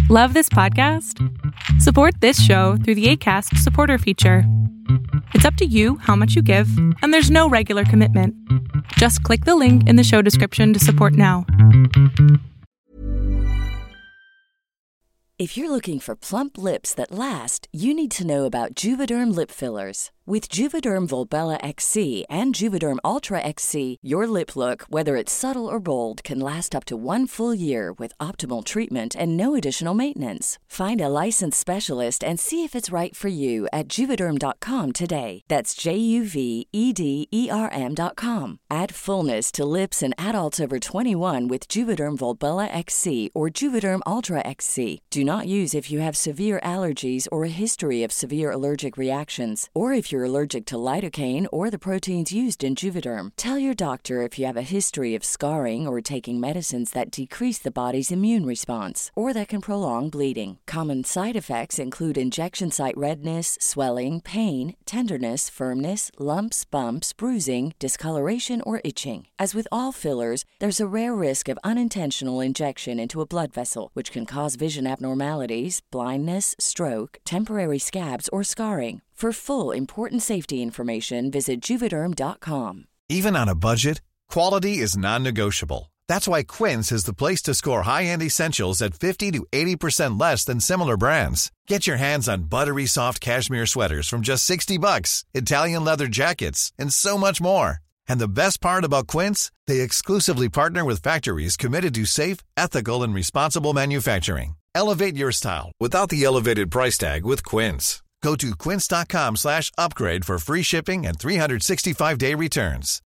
Love this podcast? Support this show through the Acast supporter feature. It's up to you how much you give, and there's no regular commitment. Just click the link in the show description to support now. If you're looking for plump lips that last, you need to know about Juvederm lip fillers. With Juvederm Volbella XC and Juvederm Ultra XC, your lip look, whether it's subtle or bold, can last up to 1 full year with optimal treatment and no additional maintenance. Find a licensed specialist and see if it's right for you at Juvederm.com today. That's JUVEDERM.com. Add fullness to lips in adults over 21 with Juvederm Volbella XC or Juvederm Ultra XC. Do not use if you have severe allergies or a history of severe allergic reactions, or if you're allergic to lidocaine or the proteins used in Juvederm. Tell your doctor if you have a history of scarring or taking medicines that decrease the body's immune response or that can prolong bleeding. Common side effects include injection site redness, swelling, pain, tenderness, firmness, lumps, bumps, bruising, discoloration, or itching. As with all fillers, there's a rare risk of unintentional injection into a blood vessel, which can cause vision abnormalities, blindness, stroke, temporary scabs, or scarring. For full, important safety information, visit Juvederm.com. Even on a budget, quality is non-negotiable. That's why Quince is the place to score high-end essentials at 50 to 80% less than similar brands. Get your hands on buttery soft cashmere sweaters from just $60, Italian leather jackets, and so much more. And the best part about Quince, they exclusively partner with factories committed to safe, ethical, and responsible manufacturing. Elevate your style without the elevated price tag with Quince. Go to quince.com/upgrade for free shipping and 365-day returns.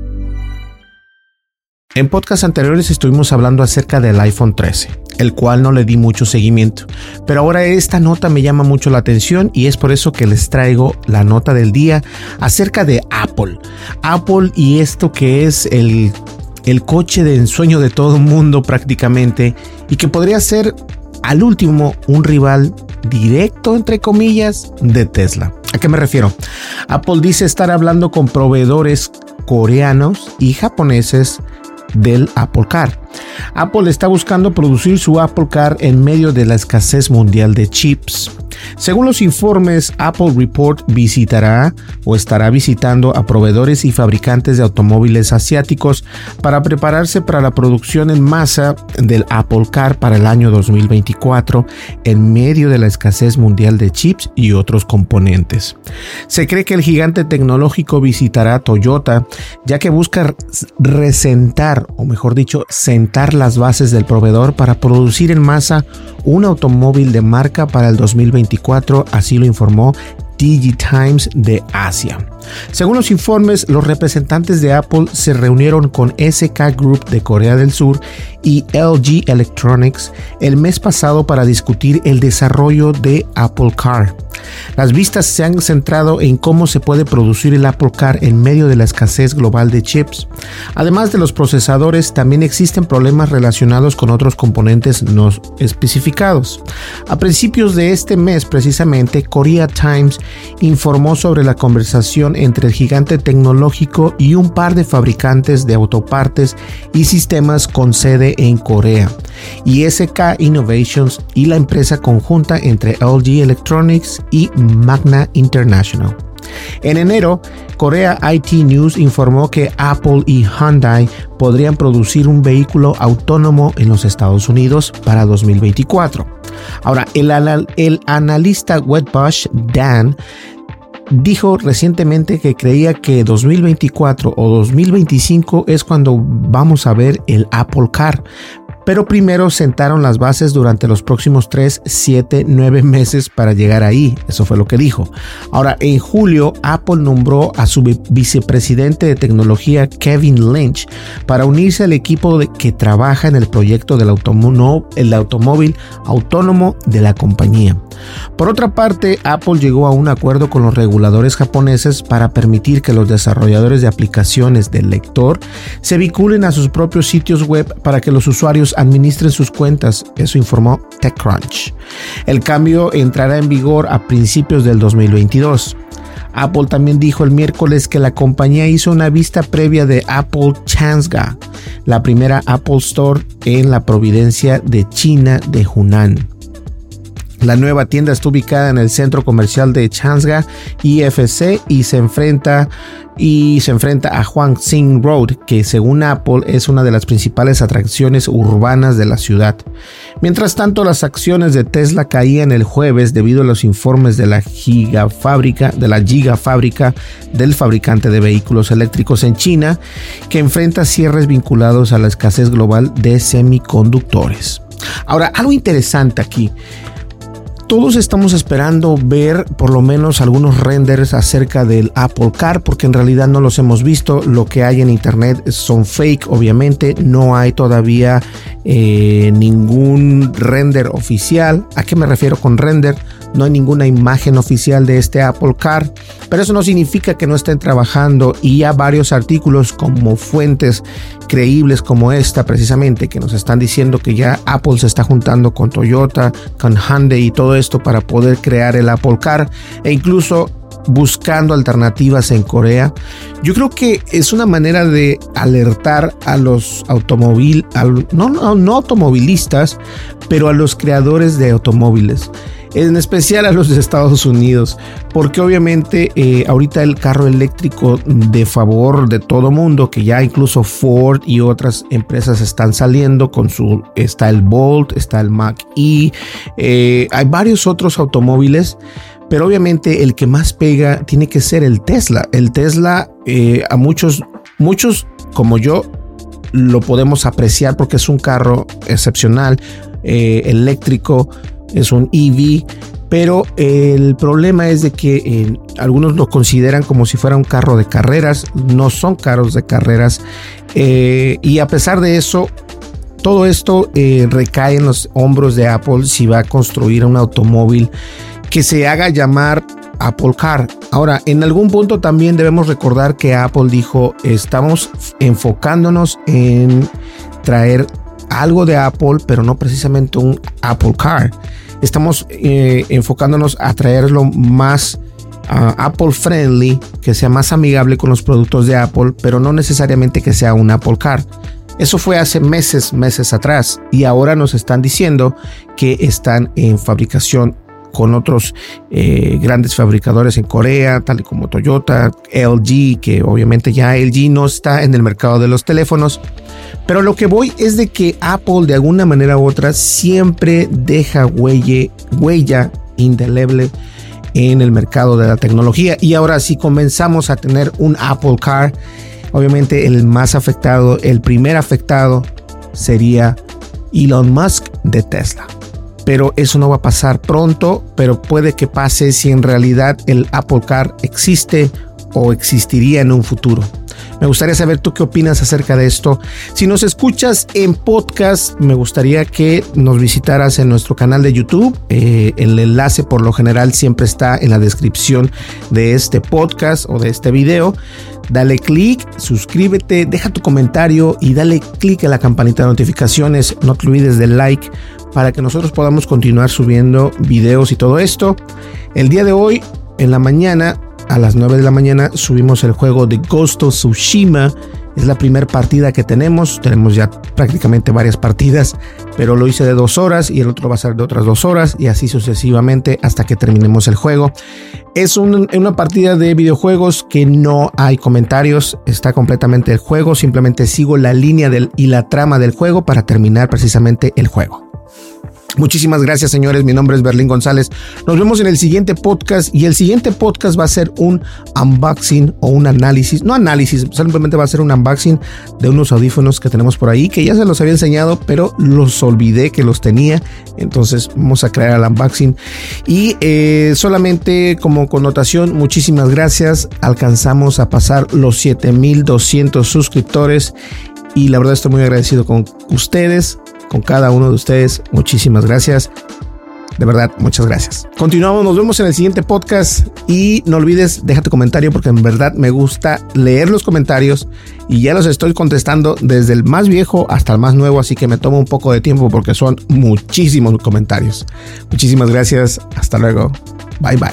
En podcasts anteriores estuvimos hablando acerca del iPhone 13, el cual no le di mucho seguimiento, pero ahora esta nota me llama mucho la atención y es por eso que les traigo la nota del día acerca de Apple. Apple y esto que es el coche de ensueño de todo el mundo prácticamente, y que podría ser al último un rival directo, entre comillas, de Tesla. ¿A qué me refiero? Apple dice estar hablando con proveedores coreanos y japoneses del Apple Car. Apple está buscando producir su Apple Car en medio de la escasez mundial de chips. Según los informes, Apple Report visitará o estará visitando a proveedores y fabricantes de automóviles asiáticos para prepararse para la producción en masa del Apple Car para el año 2024 en medio de la escasez mundial de chips y otros componentes. Se cree que el gigante tecnológico visitará a Toyota, ya que busca resentar, o mejor dicho, sentar las bases del proveedor para producir en masa un automóvil de marca para el 2024, así lo informó DigiTimes de Asia. Según los informes, los representantes de Apple se reunieron con SK Group de Corea del Sur y LG Electronics el mes pasado para discutir el desarrollo de Apple Car. Las vistas se han centrado en cómo se puede producir el Apple Car en medio de la escasez global de chips. Además de los procesadores, también existen problemas relacionados con otros componentes no especificados. A principios de este mes, precisamente, Korea Times informó sobre la conversación entre el gigante tecnológico y un par de fabricantes de autopartes y sistemas con sede en Corea, y SK Innovations y la empresa conjunta entre LG Electronics y Magna International. En enero, Korea IT News informó que Apple y Hyundai podrían producir un vehículo autónomo en los Estados Unidos para 2024. Ahora, el analista Wedbush, Dan, dijo recientemente que creía que 2024 o 2025 es cuando vamos a ver el Apple Car, pero primero sentaron las bases durante los próximos 3, 7, 9 meses para llegar ahí. Eso fue lo que dijo. Ahora, en julio, Apple nombró a su vicepresidente de tecnología, Kevin Lynch, para unirse al equipo que trabaja en el proyecto del automóvil autónomo de la compañía. Por otra parte, Apple llegó a un acuerdo con los reguladores japoneses para permitir que los desarrolladores de aplicaciones del lector se vinculen a sus propios sitios web para que los usuarios administren sus cuentas. Eso informó TechCrunch. El cambio entrará en vigor a principios del 2022. Apple también dijo el miércoles que la compañía hizo una vista previa de Apple Changsha, la primera Apple Store en la provincia de China de Hunan. La nueva tienda está ubicada en el centro comercial de Changsha IFC y se enfrenta a Huangxing Road, que según Apple es una de las principales atracciones urbanas de la ciudad. Mientras tanto, las acciones de Tesla caían el jueves debido a los informes de la gigafábrica del fabricante de vehículos eléctricos en China, que enfrenta cierres vinculados a la escasez global de semiconductores. Ahora, algo interesante aquí. Todos estamos esperando ver por lo menos algunos renders acerca del Apple Car, porque en realidad no los hemos visto. Lo que hay en internet son fake, obviamente. No hay todavía ningún render oficial. ¿A qué me refiero con render? No hay ninguna imagen oficial de este Apple Car, pero eso no significa que no estén trabajando, y ya varios artículos como fuentes creíbles como esta precisamente, que nos están diciendo que ya Apple se está juntando con Toyota, con Hyundai y todo esto para poder crear el Apple Car, e incluso buscando alternativas en Corea. Yo creo que es una manera de alertar a los no automovilistas, pero a los creadores de automóviles, en especial a los de Estados Unidos, porque obviamente ahorita el carro eléctrico de favor de todo mundo, que ya incluso Ford y otras empresas están saliendo con está el Bolt, está el Mach-E, hay varios otros automóviles, pero obviamente el que más pega tiene que ser el Tesla. El Tesla a muchos como yo lo podemos apreciar porque es un carro excepcional, eléctrico, es un EV, pero el problema es de que algunos lo consideran como si fuera un carro de carreras. No son carros de carreras, y a pesar de eso, todo esto recae en los hombros de Apple si va a construir un automóvil que se haga llamar Apple Car. Ahora, en algún punto también debemos recordar que Apple dijo: estamos enfocándonos en traer algo de Apple, pero no precisamente un Apple Car. Estamos enfocándonos a traerlo más Apple friendly, que sea más amigable con los productos de Apple, pero no necesariamente que sea un Apple Car. Eso fue hace meses atrás, y ahora nos están diciendo que están en fabricación con otros grandes fabricadores en Corea, tal y como Toyota, LG, que obviamente ya LG no está en el mercado de los teléfonos. Pero lo que voy es de que Apple, de alguna manera u otra, siempre deja huella indeleble en el mercado de la tecnología. Y ahora, si comenzamos a tener un Apple Car, obviamente el primer afectado sería Elon Musk de Tesla. Pero eso no va a pasar pronto, pero puede que pase si en realidad el Apple Car existe o existiría en un futuro. Me gustaría saber tú qué opinas acerca de esto. Si nos escuchas en podcast, me gustaría que nos visitaras en nuestro canal de YouTube. El enlace por lo general siempre está en la descripción de este podcast o de este video. Dale clic, suscríbete, deja tu comentario y dale clic a la campanita de notificaciones. No te olvides del like para que nosotros podamos continuar subiendo videos y todo esto. El día de hoy, en la mañana, a las 9 de la mañana, subimos el juego de Ghost of Tsushima. Es la primera partida que tenemos. Tenemos ya prácticamente varias partidas, pero lo hice de 2 horas y el otro va a ser de otras 2 horas, y así sucesivamente hasta que terminemos el juego. Es una partida de videojuegos que no hay comentarios, está completamente el juego. Simplemente sigo la línea y la trama del juego para terminar precisamente el juego. Muchísimas gracias, señores. Mi nombre es Berlín González. Nos vemos en el siguiente podcast, y el siguiente podcast va a ser un unboxing o un análisis. No análisis, simplemente va a ser un unboxing de unos audífonos que tenemos por ahí, que ya se los había enseñado, pero los olvidé que los tenía. Entonces vamos a crear el unboxing. Y solamente como connotación, muchísimas gracias. Alcanzamos a pasar los 7,200 suscriptores, y la verdad estoy muy agradecido con ustedes, con cada uno de ustedes. Muchísimas gracias. De verdad, muchas gracias. Continuamos, nos vemos en el siguiente podcast, y no olvides, deja tu comentario, porque en verdad me gusta leer los comentarios y ya los estoy contestando desde el más viejo hasta el más nuevo, así que me tomo un poco de tiempo porque son muchísimos comentarios. Muchísimas gracias. Hasta luego. Bye bye.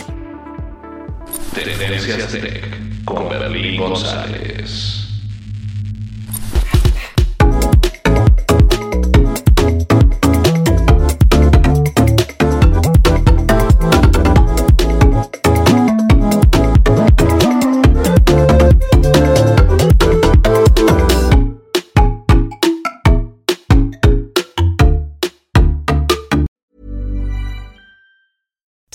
Tendencias Tech con Berlín González.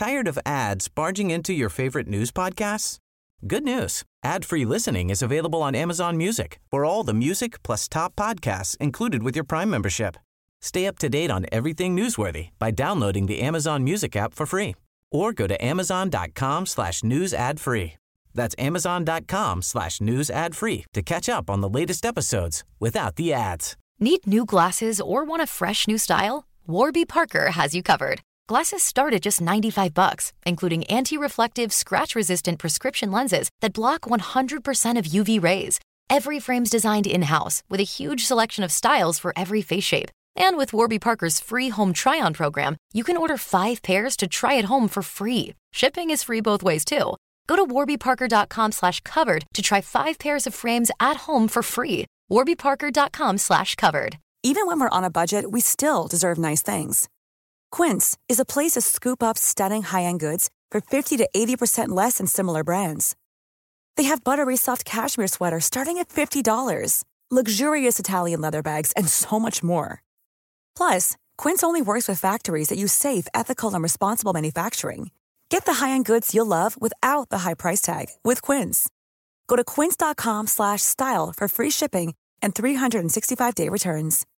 Tired of ads barging into your favorite news podcasts? Good news. Ad-free listening is available on Amazon Music for all the music plus top podcasts included with your Prime membership. Stay up to date on everything newsworthy by downloading the Amazon Music app for free or go to amazon.com/news ad free. That's amazon.com/news ad free to catch up on the latest episodes without the ads. Need new glasses or want a fresh new style? Warby Parker has you covered. Glasses start at just $95, including anti-reflective, scratch-resistant prescription lenses that block 100% of UV rays. Every frame's designed in-house with a huge selection of styles for every face shape. And with Warby Parker's free home try-on program, you can order 5 pairs to try at home for free. Shipping is free both ways, too. Go to warbyparker.com/covered to try 5 pairs of frames at home for free. warbyparker.com/covered. Even when we're on a budget, we still deserve nice things. Quince is a place to scoop up stunning high-end goods for 50 to 80% less than similar brands. They have buttery soft cashmere sweaters starting at $50, luxurious Italian leather bags, and so much more. Plus, Quince only works with factories that use safe, ethical, and responsible manufacturing. Get the high-end goods you'll love without the high price tag with Quince. Go to quince.com/style for free shipping and 365-day returns.